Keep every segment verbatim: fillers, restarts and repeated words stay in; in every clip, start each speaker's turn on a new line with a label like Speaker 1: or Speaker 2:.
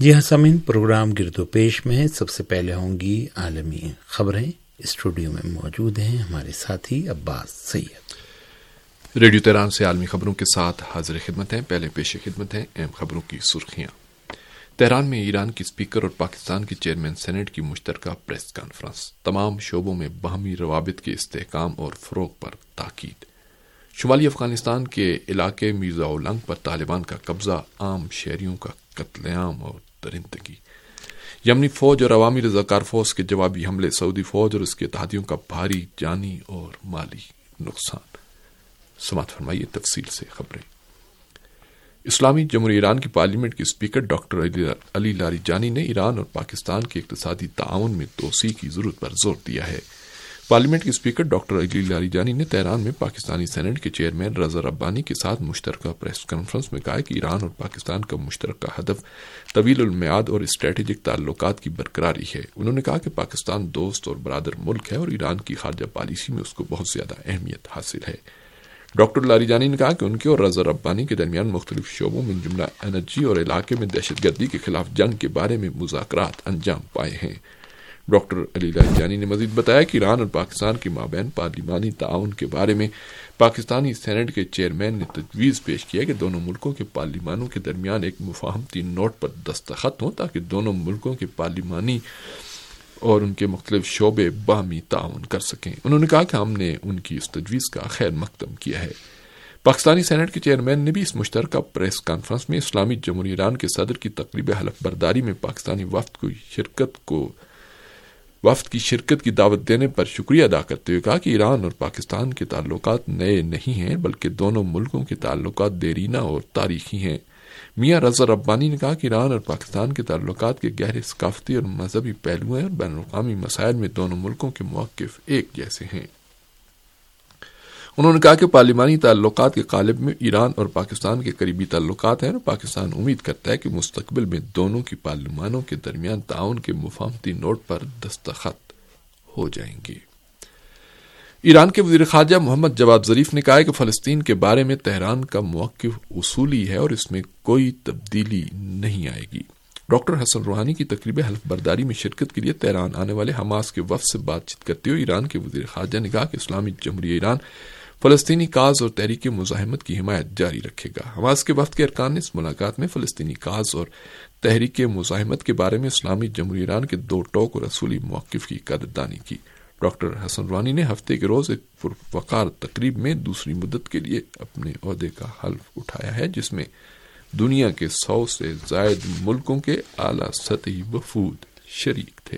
Speaker 1: جی ہاں سامعین، پروگرام گرد و پیش میں سب سے پہلے ہوں گی عالمی خبریں۔ اسٹوڈیو میں موجود ہیں ہمارے ساتھی عباس سید۔
Speaker 2: ریڈیو تہران سے عالمی خبروں کے ساتھ حاضر خدمت ہیں۔ پہلے پیش خدمت ہیں اہم خبروں کی سرخیاں۔ تہران میں ایران کی اسپیکر اور پاکستان کے چیئرمین سینیٹ کی مشترکہ پریس کانفرنس، تمام شعبوں میں باہمی روابط کے استحکام اور فروغ پر تاکید۔ شمالی افغانستان کے علاقے میرزا اولنگ پر طالبان کا قبضہ، عام شہریوں کا قتل عام اور درندگی۔ یمنی فوج اور عوامی رضاکار فورس کے جوابی حملے، سعودی فوج اور اس کے اتحادیوں کا بھاری جانی اور مالی نقصان۔ سماعت فرمائیے تفصیل سے خبریں۔ اسلامی جمہوریہ ایران کی پارلیمنٹ کے اسپیکر ڈاکٹر علی لاریجانی نے ایران اور پاکستان کے اقتصادی تعاون میں توسیع کی ضرورت پر زور دیا ہے۔ پارلیمنٹ کے اسپیکر ڈاکٹر علی لاریجانی نے تہران میں پاکستانی سینیٹ کے چیئرمین رضا ربانی کے ساتھ مشترکہ پریس کانفرنس میں کہا کہ ایران اور پاکستان کا مشترکہ ہدف طویل المیعاد اور اسٹریٹجک تعلقات کی برقراری ہے۔ انہوں نے کہا کہ پاکستان دوست اور برادر ملک ہے اور ایران کی خارجہ پالیسی میں اس کو بہت زیادہ اہمیت حاصل ہے۔ ڈاکٹر لاریجانی نے کہا کہ ان کے اور رضا ربانی کے درمیان مختلف شعبوں میں جملہ انرجی اور علاقے میں دہشت گردی کے خلاف جنگ کے بارے میں مذاکرات انجام پائے ہیں۔ ڈاکٹر علی لاریجانی نے مزید بتایا کہ ایران اور پاکستان کے مابین پارلیمانی تعاون کے بارے میں پاکستانی سینیٹ کے چیئرمین نے تجویز پیش کیا کہ دونوں ملکوں کے پارلیمانوں کے درمیان ایک مفاہمتی نوٹ پر دستخط ہوں تاکہ دونوں ملکوں کے پارلیمانی اور ان کے مختلف شعبے باہمی تعاون کر سکیں۔ انہوں نے کہا کہ ہم نے ان کی اس تجویز کا خیر مقدم کیا ہے۔ پاکستانی سینیٹ کے چیئرمین نے بھی اس مشترکہ پریس کانفرنس میں اسلامی جمہوریہ ایران کے صدر کی تقریب حلف برداری میں پاکستانی وفد کو شرکت کو وفد کی شرکت کی دعوت دینے پر شکریہ ادا کرتے ہوئے کہا کہ ایران اور پاکستان کے تعلقات نئے نہیں ہیں بلکہ دونوں ملکوں کے تعلقات دیرینہ اور تاریخی ہیں۔ میاں رضا ربانی نے کہا کہ ایران اور پاکستان کے تعلقات کے گہرے ثقافتی اور مذہبی پہلو ہیں اور بین الاقوامی مسائل میں دونوں ملکوں کے مواقف ایک جیسے ہیں۔ انہوں نے کہا کہ پارلیمانی تعلقات کے قالب میں ایران اور پاکستان کے قریبی تعلقات ہیں اور پاکستان امید کرتا ہے کہ مستقبل میں دونوں کی پارلیمانوں کے درمیان تعاون کے مفاہمتی نوٹ پر دستخط ہو جائیں گے۔ ایران کے وزیر خارجہ محمد جواد ظریف نے کہا ہے کہ فلسطین کے بارے میں تہران کا موقف اصولی ہے اور اس میں کوئی تبدیلی نہیں آئے گی۔ ڈاکٹر حسن روحانی کی تقریب حلف برداری میں شرکت کے لیے تہران آنے والے حماس کے وفد سے بات چیت کرتے ہوئے ایران کے وزیر خارجہ نے کہا کہ اسلامی جمہوریہ ایران فلسطینی کاز اور تحریک مزاحمت کی حمایت جاری رکھے گا۔ حماس کے وفد کے ارکان نے اس ملاقات میں فلسطینی کاز اور تحریک مزاحمت کے بارے میں اسلامی جمہوریہ ایران کے دو ٹوک اور اصولی موقف کی قدردانی کی۔ ڈاکٹر حسن روحانی نے ہفتے کے روز ایک پروقار تقریب میں دوسری مدت کے لیے اپنے عہدے کا حلف اٹھایا ہے جس میں دنیا کے سو سے زائد ملکوں کے اعلیٰ سطحی وفود شریک تھے۔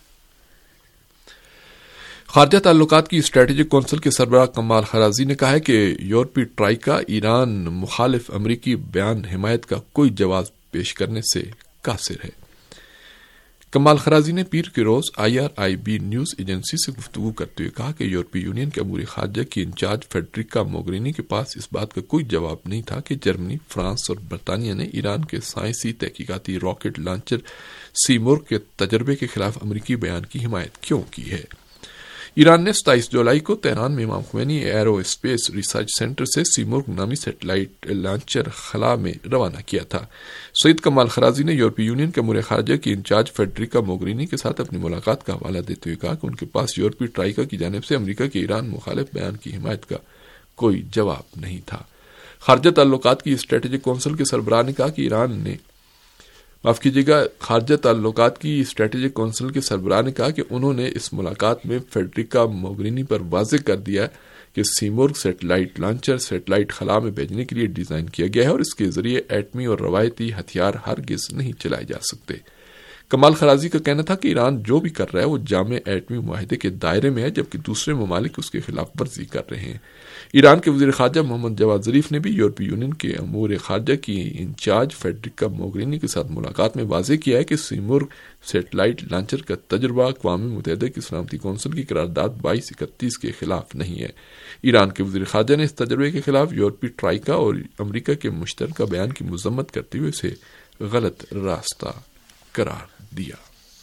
Speaker 2: خارجہ تعلقات کی اسٹریٹجک کونسل کے سربراہ کمال خرازی نے کہا ہے کہ یورپی ٹرائیکا ایران مخالف امریکی بیان حمایت کا کوئی جواز پیش کرنے سے قاصر ہے۔ کمال خرازی نے پیر کے روز I R I B news agency سے گفتگو کرتے ہوئے کہا کہ یورپی یونین کے امور خارجہ کی انچارج فیڈریکا موگرینی کے پاس اس بات کا کوئی جواب نہیں تھا کہ جرمنی، فرانس اور برطانیہ نے ایران کے سائنسی تحقیقاتی راکٹ لانچر سیمورغ کے تجربے کے خلاف امریکی بیان کی حمایت کیوں کی ہے۔ ایران نے ستائیس جولائی کو تہران میں امام خمینی ایرو اسپیس ریسرچ سینٹر سے سیمورغ نامی سیٹلائٹ لانچر خلا میں روانہ کیا تھا۔ سعید کمال خرازی نے یورپی یونین کے امور خارجہ کی انچارج فیڈریکا موگرینی کے ساتھ اپنی ملاقات کا حوالہ دیتے ہوئے کہا کہ ان کے پاس یورپی ٹرائیکا کی جانب سے امریکہ کے ایران مخالف بیان کی حمایت کا کوئی جواب نہیں تھا۔ خارجہ تعلقات کی اسٹریٹجک کونسل کے سربراہ نے کہا کہ ایران نے معاف کیجیے گا خارجہ تعلقات کی اسٹریٹجک کونسل کے سربراہ نے کہا کہ انہوں نے اس ملاقات میں فیڈریکا موگرینی پر واضح کر دیا کہ سیمورغ سیٹلائٹ لانچر سیٹلائٹ خلا میں بھیجنے کے لیے ڈیزائن کیا گیا ہے اور اس کے ذریعے ایٹمی اور روایتی ہتھیار ہرگز نہیں چلائے جا سکتے۔ کمال خرازی کا کہنا تھا کہ ایران جو بھی کر رہا ہے وہ جامع ایٹمی معاہدے کے دائرے میں ہے جبکہ دوسرے ممالک اس کے خلاف ورزی کر رہے ہیں۔ ایران کے وزیر خارجہ محمد جواد ظریف نے بھی یورپی یونین کے امور خارجہ کی انچارج فیڈریکا موگرینی کے ساتھ ملاقات میں واضح کیا ہے کہ سیمورغ سیٹلائٹ لانچر کا تجربہ اقوام متحدہ کی سلامتی کونسل کی قرارداد بائیس اکتیس کے خلاف نہیں ہے۔ ایران کے وزیر خارجہ نے اس تجربے کے خلاف یورپی ٹرائیکا اور امریکہ کے مشترکہ بیان کی مذمت کرتے ہوئے اسے غلط راستہ قرار دیا۔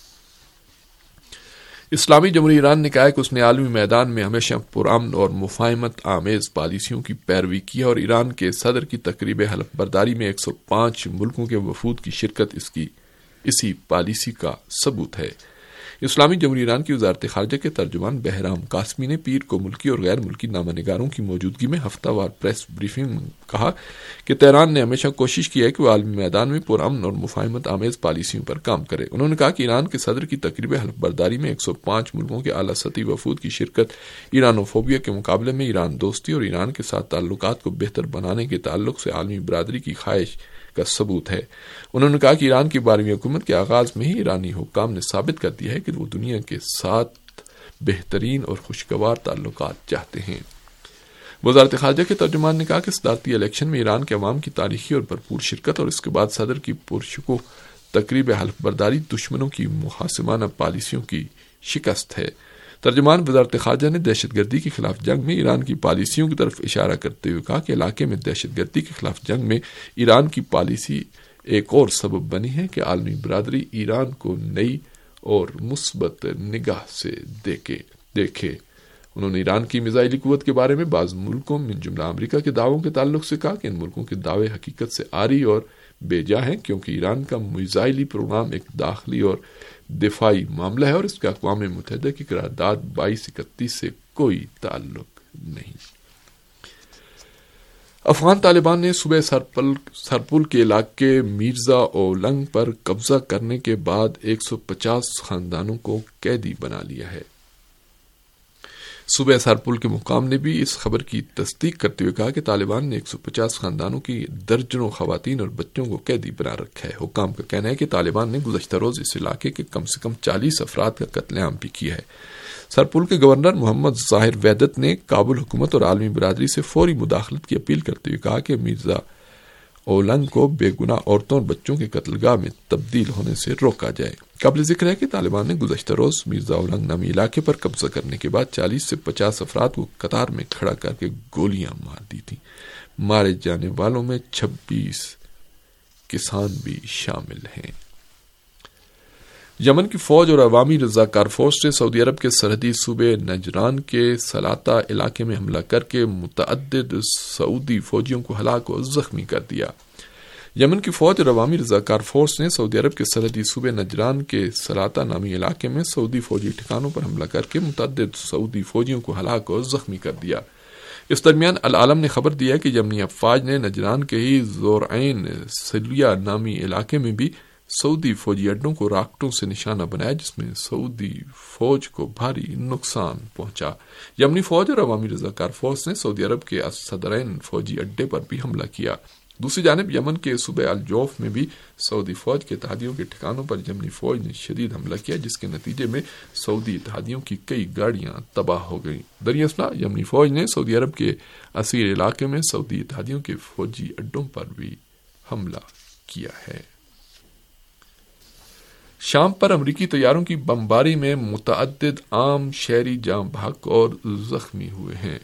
Speaker 2: اسلامی جمہوریہ ایران نے کہا ہے کہ اس نے عالمی میدان میں ہمیشہ پرامن اور مفاہمت آمیز پالیسیوں کی پیروی کی ہے اور ایران کے صدر کی تقریب حلف برداری میں ایک سو پانچ ملکوں کے وفود کی شرکت اس کی اسی پالیسی کا ثبوت ہے۔ اسلامی جمہوریہ ایران کی وزارت خارجہ کے ترجمان بہرام قاسمی نے پیر کو ملکی اور غیر ملکی نامہ نگاروں کی موجودگی میں ہفتہ وار پریس بریفنگ میں کہا کہ تہران نے ہمیشہ کوشش کی ہے کہ وہ عالمی میدان میں پرامن اور مفاہمت آمیز پالیسیوں پر کام کرے۔ انہوں نے کہا کہ ایران کے صدر کی تقریب حلف برداری میں ایک سو پانچ ملکوں کے اعلیٰ سطحی وفود کی شرکت ایرانوفوبیا کے مقابلے میں ایران دوستی اور ایران کے ساتھ تعلقات کو بہتر بنانے کے تعلق سے عالمی برادری کی خواہش کا ثبوت ہے۔ انہوں نے کہا کہ ایران کی بارہویں حکومت کے آغاز میں ہی ایرانی حکام نے ثابت کر دیا ہے کہ وہ دنیا کے ساتھ بہترین اور خوشگوار تعلقات چاہتے ہیں۔ وزارت خارجہ کے ترجمان نے کہا کہ صدارتی الیکشن میں ایران کے عوام کی تاریخی اور بھرپور شرکت اور اس کے بعد صدر کی پرشکوہ تقریب حلف برداری دشمنوں کی مخاصمانہ پالیسیوں کی شکست ہے۔ ترجمان وزارت خارجہ نے دہشت گردی کے خلاف جنگ میں ایران کی پالیسیوں کی طرف اشارہ کرتے ہوئے کہا کہ علاقے میں دہشت گردی کے خلاف جنگ میں ایران کی پالیسی ایک اور سبب بنی ہے کہ عالمی برادری ایران کو نئی اور مثبت نگاہ سے دیکھے دیکھے انہوں نے ایران کی میزائلی قوت کے بارے میں بعض ملکوں من جملہ امریکہ کے دعووں کے تعلق سے کہا کہ ان ملکوں کے دعوے حقیقت سے عاری اور بے جا ہیں، کیونکہ ایران کا میزائلی پروگرام ایک داخلی اور دفاعی معاملہ ہے اور اس کا اقوام متحدہ کی قرارداد بائیس اکتیس سے کوئی تعلق نہیں۔ افغان طالبان نے صوبہ سرپل سرپل کے علاقے میرزا اولنگ پر قبضہ کرنے کے بعد ایک سو پچاس خاندانوں کو قیدی بنا لیا ہے۔ صوبہ سرپل کے مقام نے بھی اس خبر کی تصدیق کرتے ہوئے کہا کہ طالبان نے ایک سو پچاس خاندانوں کی درجنوں خواتین اور بچوں کو قیدی بنا رکھا ہے۔ حکام کا کہنا ہے کہ طالبان نے گزشتہ روز اس علاقے کے کم سے کم چالیس افراد کا قتل عام بھی کیا ہے۔ سرپل کے گورنر محمد ظاہر ویدت نے کابل حکومت اور عالمی برادری سے فوری مداخلت کی اپیل کرتے ہوئے کہا کہ مرزا اولنگ کو بے گناہ عورتوں اور بچوں کے قتل گاہ میں تبدیل ہونے سے روکا جائے۔ قابل ذکر ہے کہ طالبان نے گزشتہ روز مرزا اولنگ نامی علاقے پر قبضہ کرنے کے بعد چالیس سے پچاس افراد کو قطار میں کھڑا کر کے گولیاں مار دی تھیں۔ مارے جانے والوں میں چھبیس کسان بھی شامل ہیں۔ یمن کی فوج اور عوامی رضاکار فورس نے سعودی عرب کے سرحدی صوبے نجران کے سلاطہ علاقے میں حملہ کر کے متعدد سعودی فوجیوں کو ہلاک اور زخمی کر دیا۔ یمن کی فوج اور عوامی رضاکار فورس نے سعودی عرب کے سرحدی صوبے نجران کے سلاطہ نامی علاقے میں سعودی فوجی ٹھکانوں پر حملہ کر کے متعدد سعودی فوجیوں کو ہلاک اور زخمی کر دیا۔ اس درمیان العالم نے خبر دیا کہ یمنی افواج نے نجران کے ہی زورعین سلیہ نامی علاقے میں بھی سعودی فوجی اڈوں کو راکٹوں سے نشانہ بنایا، جس میں سعودی فوج کو بھاری نقصان پہنچا۔ یمنی فوج اور عوامی رضاکار فورس نے سعودی عرب کے صدرین فوجی اڈے پر بھی حملہ کیا۔ دوسری جانب یمن کے صوبہ الجوف میں بھی سعودی فوج کے اتحادیوں کے ٹھکانوں پر یمنی فوج نے شدید حملہ کیا، جس کے نتیجے میں سعودی اتحادیوں کی کئی گاڑیاں تباہ ہو گئیں۔ دریاسنا یمنی فوج نے سعودی عرب کے اسیر علاقے میں سعودی اتحادیوں کے فوجی اڈوں پر بھی حملہ کیا ہے۔ شام پر امریکی طیاروں کی بمباری میں متعدد عام شہری جاں بحق اور زخمی ہوئے ہیں۔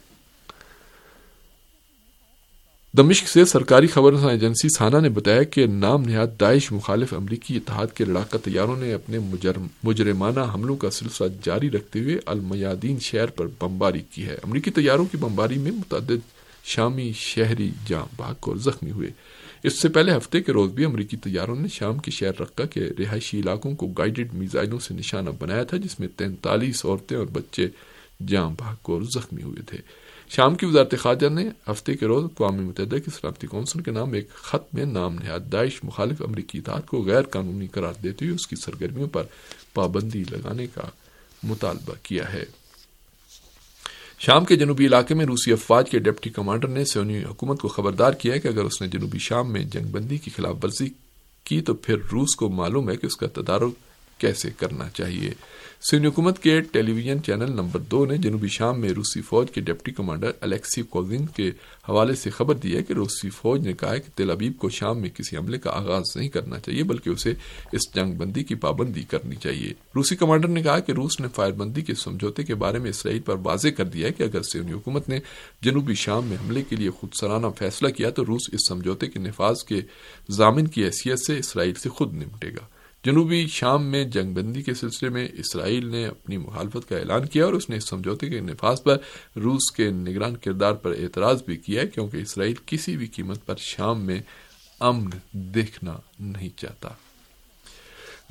Speaker 2: دمشق سے سرکاری خبر رساں ایجنسی سانا نے بتایا کہ نام نہاد داعش مخالف امریکی اتحاد کے لڑاکا طیاروں نے اپنے مجرم مجرمانہ حملوں کا سلسلہ جاری رکھتے ہوئے المیادین شہر پر بمباری کی ہے۔ امریکی طیاروں کی بمباری میں متعدد شامی شہری جاں بحق اور زخمی ہوئے۔ اس سے پہلے ہفتے کے روز بھی امریکی طیاروں نے شام کے شہر رقہ کے رہائشی علاقوں کو گائیڈڈ میزائلوں سے نشانہ بنایا تھا، جس میں تینتالیس عورتیں اور بچے جاں بحق اور زخمی ہوئے تھے۔ شام کی وزارت خارجہ نے ہفتے کے روز اقوام متحدہ کی سلامتی کونسل کے نام ایک خط میں نام نہاد داعش مخالف امریکی اتحاد کو غیر قانونی قرار دیتے ہوئے اس کی سرگرمیوں پر پابندی لگانے کا مطالبہ کیا ہے۔ شام کے جنوبی علاقے میں روسی افواج کے ڈپٹی کمانڈر نے صہیونی حکومت کو خبردار کیا ہے کہ اگر اس نے جنوبی شام میں جنگ بندی کی خلاف ورزی کی تو پھر روس کو معلوم ہے کہ اس کا تدارک کیسے کرنا چاہیے۔ صہیونی حکومت کے ٹیلی ویژن چینل نمبر دو نے جنوبی شام میں روسی فوج کے ڈپٹی کمانڈر الیکسی کوزین کے حوالے سے خبر دی ہے کہ روسی فوج نے کہا ہے کہ تل ابیب کو شام میں کسی حملے کا آغاز نہیں کرنا چاہیے، بلکہ اسے اس جنگ بندی کی پابندی کرنی چاہیے۔ روسی کمانڈر نے کہا کہ روس نے فائر بندی کے سمجھوتے کے بارے میں اسرائیل پر واضح کر دیا ہے کہ اگر صہیونی حکومت نے جنوبی شام میں حملے کے لیے خود سرانہ فیصلہ کیا تو روس اس سمجھوتے کے نفاذ کے ضامن کی حیثیت سے اسرائیل سے خود نمٹے گا۔ جنوبی شام میں جنگ بندی کے سلسلے میں اسرائیل نے اپنی مخالفت کا اعلان کیا اور اس نے اس سمجھوتے کے نفاذ پر روس کے نگران کردار پر اعتراض بھی کیا ہے، کیونکہ اسرائیل کسی بھی قیمت پر شام میں امن دیکھنا نہیں چاہتا۔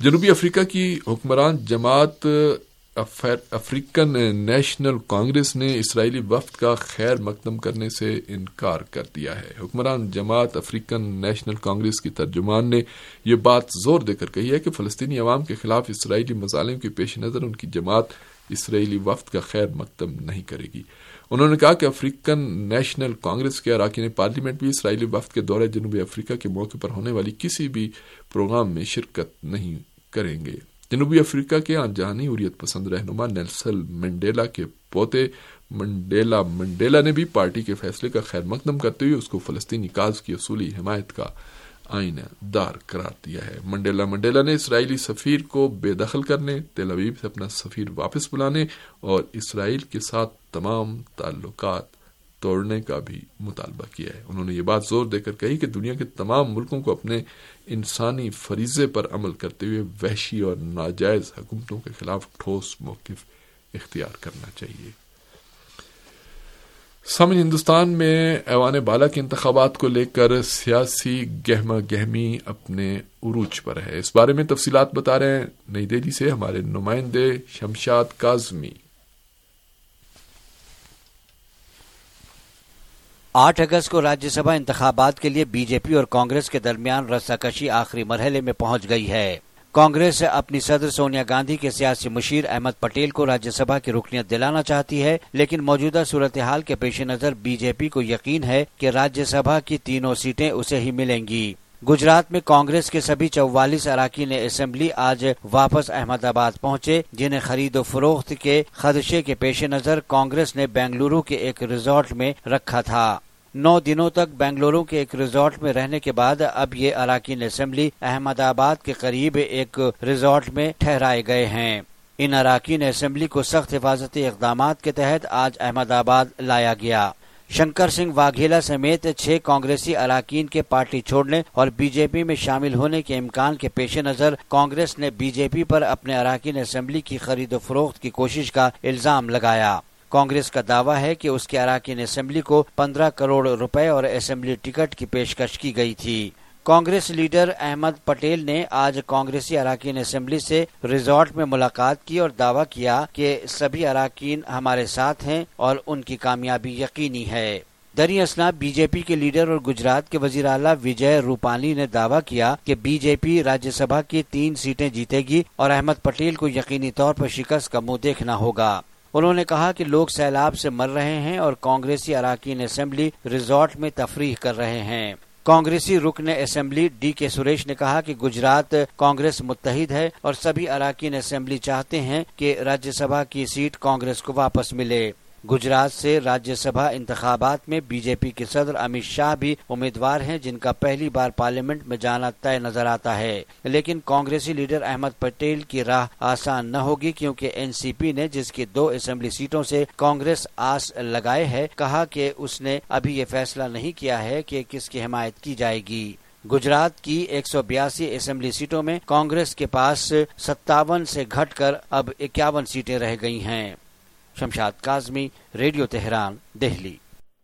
Speaker 2: جنوبی افریقہ کی حکمران جماعت افریقن نیشنل کانگریس نے اسرائیلی وفد کا خیر مقدم کرنے سے انکار کر دیا ہے۔ حکمران جماعت افریقن نیشنل کانگریس کی ترجمان نے یہ بات زور دے کر کہی ہے کہ فلسطینی عوام کے خلاف اسرائیلی مظالم کے پیش نظر ان کی جماعت اسرائیلی وفد کا خیر مقدم نہیں کرے گی۔ انہوں نے کہا کہ افریقن نیشنل کانگریس کے اراکین پارلیمنٹ بھی اسرائیلی وفد کے دورہ جنوبی افریقہ کے موقع پر ہونے والی کسی بھی پروگرام میں شرکت نہیں کریں گے۔ جنوبی افریقہ کے آن جہانی حریت پسند رہنما نیلسن منڈیلا کے پوتے منڈیلا منڈیلا نے بھی پارٹی کے فیصلے کا خیر مقدم کرتے ہوئے اس کو فلسطینی کاز کی اصولی حمایت کا آئینہ دار قرار دیا ہے۔ منڈیلا منڈیلا نے اسرائیلی سفیر کو بے دخل کرنے، تیل ابیب سے اپنا سفیر واپس بلانے اور اسرائیل کے ساتھ تمام تعلقات توڑنے کا بھی مطالبہ کیا ہے۔ انہوں نے یہ بات زور دے کر کہی کہ دنیا کے تمام ملکوں کو اپنے انسانی فریضے پر عمل کرتے ہوئے وحشی اور ناجائز حکومتوں کے خلاف ٹھوس موقف اختیار کرنا چاہیے۔ سامعین، ہندوستان میں ایوان بالا کے انتخابات کو لے کر سیاسی گہما گہمی اپنے عروج پر ہے۔ اس بارے میں تفصیلات بتا رہے ہیں نئی دہلی سے ہمارے نمائندے شمشاد کاظمی۔
Speaker 3: آٹھ اگست کو راجیہ سبھا انتخابات کے لیے بی جے پی اور کانگریس کے درمیان رساکشی آخری مرحلے میں پہنچ گئی ہے۔ کانگریس اپنی صدر سونیا گاندھی کے سیاسی مشیر احمد پٹیل کو راجیہ سبھا کی رکنیت دلانا چاہتی ہے، لیکن موجودہ صورتحال کے پیش نظر بی جے پی کو یقین ہے کہ راجیہ سبھا کی تینوں سیٹیں اسے ہی ملیں گی۔ گجرات میں کانگریس کے سبھی چوالیس اراکین اسمبلی آج واپس احمد آباد پہنچے، جنہیں خرید و فروخت کے خدشے کے پیش نظر کانگریس نے بنگلورو کے ایک ریزورٹ میں رکھا تھا۔ نو دنوں تک بنگلورو کے ایک ریزورٹ میں رہنے کے بعد اب یہ اراکین اسمبلی احمد آباد کے قریب ایک ریزورٹ میں ٹھہرائے گئے ہیں۔ ان اراکین اسمبلی کو سخت حفاظتی اقدامات کے تحت آج احمد آباد لایا گیا۔ شنکر سنگھ واگھیلا سمیت چھ کانگریسی اراکین کے پارٹی چھوڑنے اور بی جے پی میں شامل ہونے کے امکان کے پیش نظر کانگریس نے بی جے پی پر اپنے اراکین اسمبلی کی خرید و فروخت کی کوشش کا الزام لگایا۔ کانگریس کا دعویٰ ہے کہ اس کے اراکین اسمبلی کو پندرہ کروڑ روپے اور اسمبلی ٹکٹ کی پیشکش کی گئی تھی۔ کانگریس لیڈر احمد پٹیل نے آج کانگریسی اراکین اسمبلی سے ریزورٹ میں ملاقات کی اور دعویٰ کیا کہ سبھی اراکین ہمارے ساتھ ہیں اور ان کی کامیابی یقینی ہے۔ دریں اثنا بی جے پی کے لیڈر اور گجرات کے وزیر اعلیٰ وجے روپانی نے دعویٰ کیا کہ بی جے پی راجیہ سبھا کی تین سیٹیں جیتے گی اور احمد پٹیل کو یقینی طور پر شکست کا منہ دیکھنا ہوگا۔ انہوں نے کہا کہ لوگ سیلاب سے مر رہے ہیں اور کانگریسی اراکین اسمبلی ریزورٹ میں تفریح کر رہے ہیں۔ کانگریسی رکن اسمبلی ڈی کے سریش نے کہا کہ گجرات کانگریس متحد ہے اور سبھی اراکین اسمبلی چاہتے ہیں کہ راجیہ سبھا کی سیٹ کانگریس کو واپس ملے۔ گجرات سے راجیہ سبھا انتخابات میں بی جے پی کے صدر امت شاہ بھی امیدوار ہیں، جن کا پہلی بار پارلیمنٹ میں جانا طے نظر آتا ہے، لیکن کانگریسی لیڈر احمد پٹیل کی راہ آسان نہ ہوگی، کیونکہ این سی پی نے جس کی دو اسمبلی سیٹوں سے کانگریس آس لگائے ہے، کہا کہ اس نے ابھی یہ فیصلہ نہیں کیا ہے کہ کس کی حمایت کی جائے گی۔ گجرات کی ایک سو بیاسی اسمبلی سیٹوں میں کانگریس کے پاس ستاون سے گھٹ کر اب اکیاون سیٹیں رہ گئی ہیں۔ شمشاد کاظمی، ریڈیو تہران، دہلی۔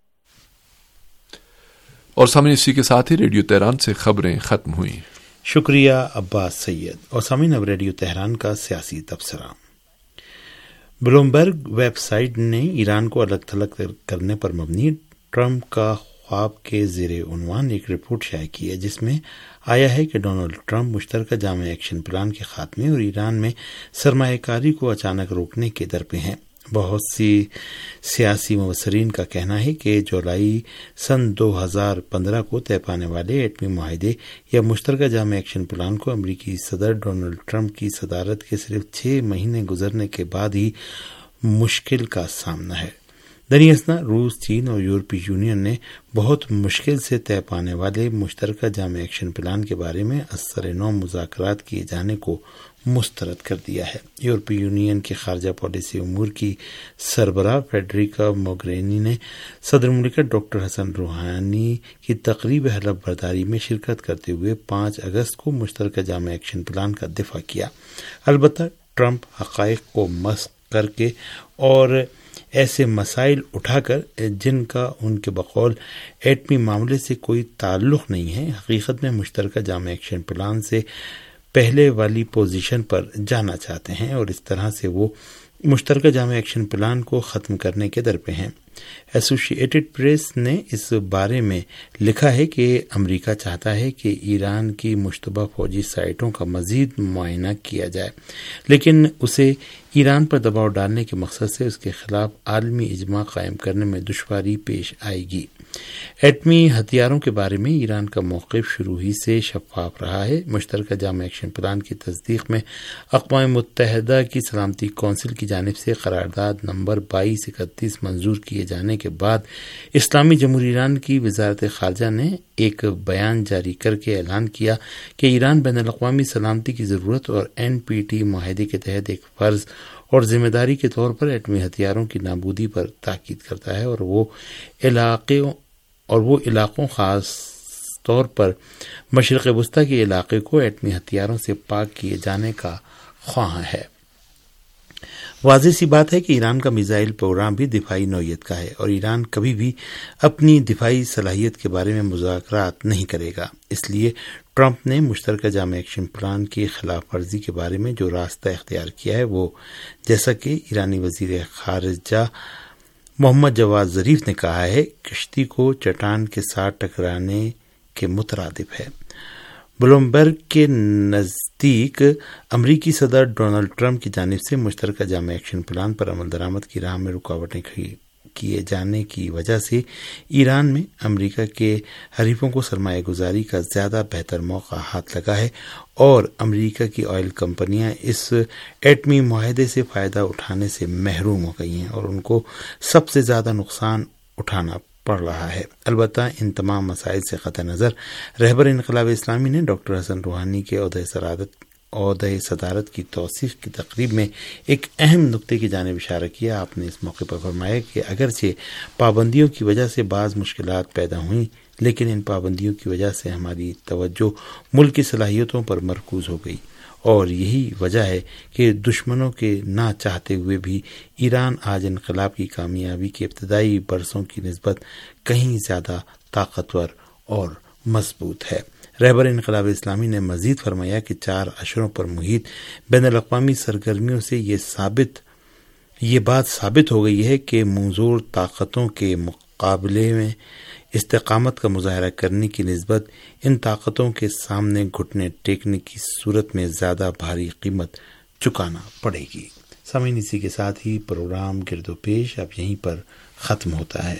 Speaker 2: اور سامعین، اسی کے ساتھ ہی ریڈیو تہران سے خبریں ختم ہوئیں۔
Speaker 1: شکریہ عباس سید۔ اور سامعین، اب ریڈیو تہران کا سیاسی تبصرہ۔ بلومبرگ ویب سائٹ نے ایران کو الگ تھلگ کرنے پر مبنی ٹرمپ کا خواب کے زیر عنوان ایک رپورٹ شائع کی ہے، جس میں آیا ہے کہ ڈونلڈ ٹرمپ مشترکہ جامع ایکشن پلان کے خاتمے اور ایران میں سرمایہ کاری کو اچانک روکنے کے در پہ ہیں۔ بہت سی سیاسی مبصرین کا کہنا ہے کہ جولائی سن دو ہزار پندرہ کو طے پانے والے ایٹمی معاہدے یا مشترکہ جامع ایکشن پلان کو امریکی صدر ڈونلڈ ٹرمپ کی صدارت کے صرف چھ مہینے گزرنے کے بعد ہی مشکل کا سامنا ہے۔ دریں اثنا روس، چین اور یورپی یونین نے بہت مشکل سے طے پانے والے مشترکہ جامع ایکشن پلان کے بارے میں ازسر نو مذاکرات کیے جانے کو مسترد کر دیا ہے۔ یورپی یونین کے خارجہ پالیسی امور کی سربراہ فیڈریکا موگرینی نے صدر مملکت ڈاکٹر حسن روحانی کی تقریب حلف برداری میں شرکت کرتے ہوئے پانچ اگست کو مشترکہ جامع ایکشن پلان کا دفاع کیا۔ البتہ ٹرمپ حقائق کو مسخ کر کے اور ایسے مسائل اٹھا کر جن کا ان کے بقول ایٹمی معاملے سے کوئی تعلق نہیں ہے، حقیقت میں مشترکہ جامع ایکشن پلان سے پہلے والی پوزیشن پر جانا چاہتے ہیں اور اس طرح سے وہ مشترکہ جامع ایکشن پلان کو ختم کرنے کے در پہ ہیں۔ ایسوسی ایٹڈ پریس نے اس بارے میں لکھا ہے کہ امریکہ چاہتا ہے کہ ایران کی مشتبہ فوجی سائٹوں کا مزید معائنہ کیا جائے، لیکن اسے ایران پر دباؤ ڈالنے کے مقصد سے اس کے خلاف عالمی اجماع قائم کرنے میں دشواری پیش آئے گی۔ ایٹمی ہتھیاروں کے بارے میں ایران کا موقف شروع ہی سے شفاف رہا ہے۔ مشترکہ جامع ایکشن پلان کی تصدیق میں اقوام متحدہ کی سلامتی کونسل کی جانب سے قرارداد نمبر بائیس اکتیس منظور کیے جانے کے بعد اسلامی جمہوریہ ایران کی وزارت خارجہ نے ایک بیان جاری کر کے اعلان کیا کہ ایران بین الاقوامی سلامتی کی ضرورت اور این پی ٹی معاہدے کے تحت ایک فرض اور ذمہ داری کے طور پر ایٹمی ہتھیاروں کی نابودی پر تاکید کرتا ہے اور وہ علاقے اور وہ علاقوں خاص طور پر مشرق وسطی کے علاقے کو ایٹمی ہتھیاروں سے پاک کیے جانے کا خواہاں ہے۔ واضح سی بات ہے کہ ایران کا میزائل پروگرام بھی دفاعی نوعیت کا ہے اور ایران کبھی بھی اپنی دفاعی صلاحیت کے بارے میں مذاکرات نہیں کرے گا۔ اس لیے ٹرمپ نے مشترکہ جامع ایکشن پلان کی خلاف ورزی کے بارے میں جو راستہ اختیار کیا ہے وہ، جیسا کہ ایرانی وزیر خارجہ محمد جواد ظریف نے کہا ہے، کشتی کو چٹان کے ساتھ ٹکرانے کے مترادف ہے۔ بلومبرگ کے نزدیک امریکی صدر ڈونلڈ ٹرمپ کی جانب سے مشترکہ جامع ایکشن پلان پر عمل درآمد کی راہ میں رکاوٹیں کیے جانے کی وجہ سے ایران میں امریکہ کے حریفوں کو سرمایہ گزاری کا زیادہ بہتر موقع ہاتھ لگا ہے اور امریکہ کی آئل کمپنیاں اس ایٹمی معاہدے سے فائدہ اٹھانے سے محروم ہو گئی ہیں اور ان کو سب سے زیادہ نقصان اٹھانا پڑ رہا ہے۔ البتہ ان تمام مسائل سے قطع نظر رہبر انقلاب اسلامی نے ڈاکٹر حسن روحانی کے عہدۂ صدارت عہدۂ صدارت کی توثیق کی تقریب میں ایک اہم نقطے کی جانب اشارہ کیا۔ آپ نے اس موقع پر فرمایا کہ اگرچہ پابندیوں کی وجہ سے بعض مشکلات پیدا ہوئیں، لیکن ان پابندیوں کی وجہ سے ہماری توجہ ملک کی صلاحیتوں پر مرکوز ہو گئی اور یہی وجہ ہے کہ دشمنوں کے نہ چاہتے ہوئے بھی ایران آج انقلاب کی کامیابی کے ابتدائی برسوں کی نسبت کہیں زیادہ طاقتور اور مضبوط ہے۔ رہبر انقلاب اسلامی نے مزید فرمایا کہ چار اشروں پر محیط بین الاقوامی سرگرمیوں سے یہ ثابت یہ بات ثابت ہو گئی ہے کہ منظور طاقتوں کے مقابلے میں استقامت کا مظاہرہ کرنے کی نسبت ان طاقتوں کے سامنے گھٹنے ٹیکنے کی صورت میں زیادہ بھاری قیمت چکانا پڑے گی۔ سامعین، اسی کے ساتھ ہی پروگرام گرد و پیش اب یہیں پر ختم ہوتا ہے۔